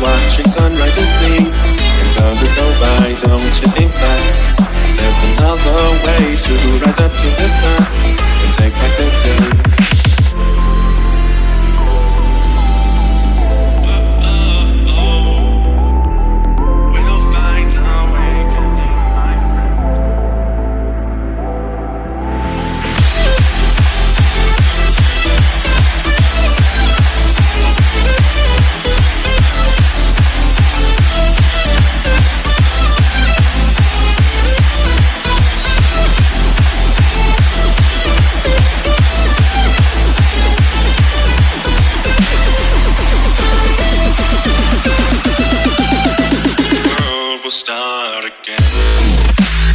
watching sunrises bleed and colors go by. Don't you think that there's another way to rise up to the sun and take back the day? Start again.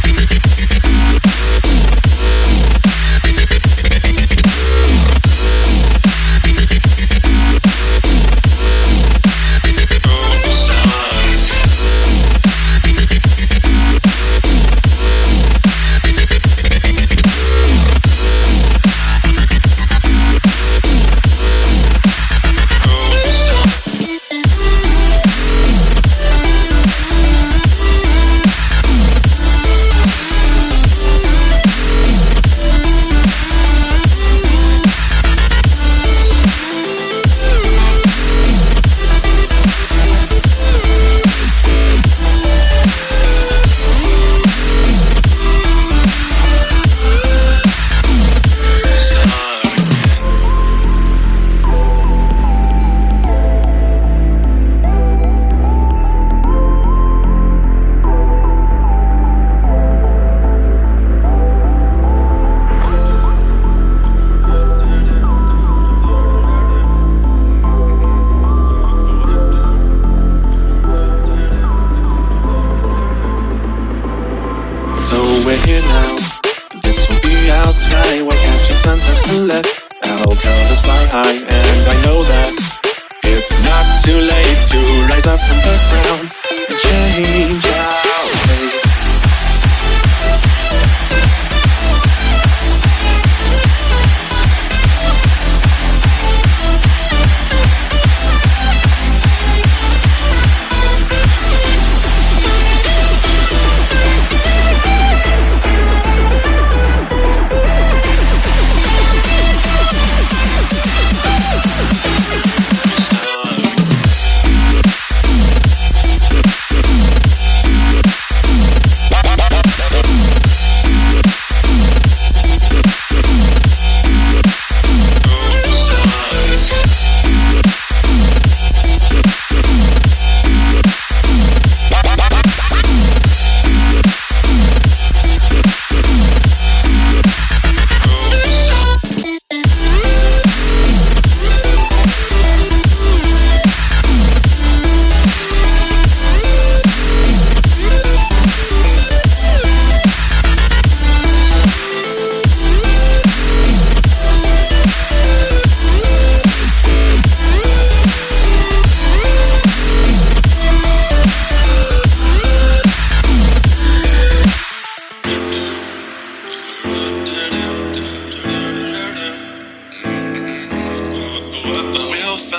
We're here now, this will be our sky. We're catching sunsets to let our colors fly high. And I know that it's not too late to rise up from the ground and change our way.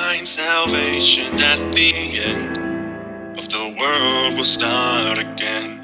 Salvation at the end of the world will start again.